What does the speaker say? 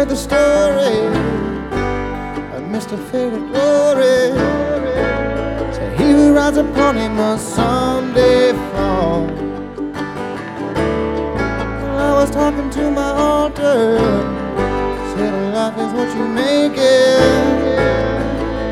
heard the story of Mr. Faded Glory. Said he who rides upon him must someday fall. Well, I was talking to my altar, said life is what you make it.